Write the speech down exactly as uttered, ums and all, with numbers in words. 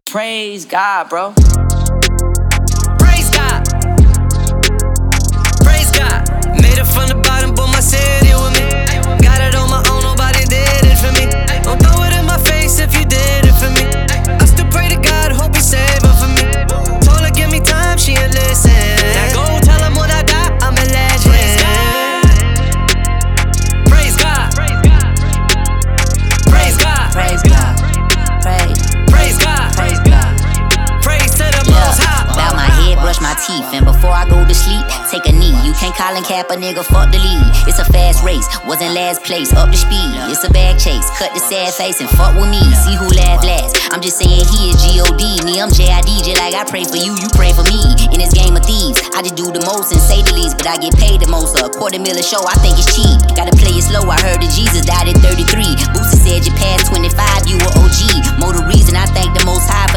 Praise God, bro. Praise God. Praise God. Made it from the bottom, but my city with me. Got it on my own, nobody did it for me. Don't throw it in my face if you did it for me. I still pray to God, hope he save her for me. Told her give me time, she ain't listen. Now go tell him when I die, I'm a legend. Praise God. Praise God. Praise God. Praise. Praise God. Praise God. Praise to the most high. Bow my head, brush my teeth, and before I go to sleep, take a knee. You can't call and cap a nigga, fuck the lead. It's a fast race, wasn't last place, up the speed. It's a bag chase, cut the sad face and fuck with me. See who laugh last. I'm just saying he is G O D. Me, I'm J I D, just like I pray for you, you pray for me. In this game of thieves, I just do the most and say the least, but I get paid the most. A quarter mil a show, I think it's cheap. Gotta play it slow, I heard that Jesus died at thirty-three. Boosie said you passed twenty-five, you a O G. More the reason I thank the most high for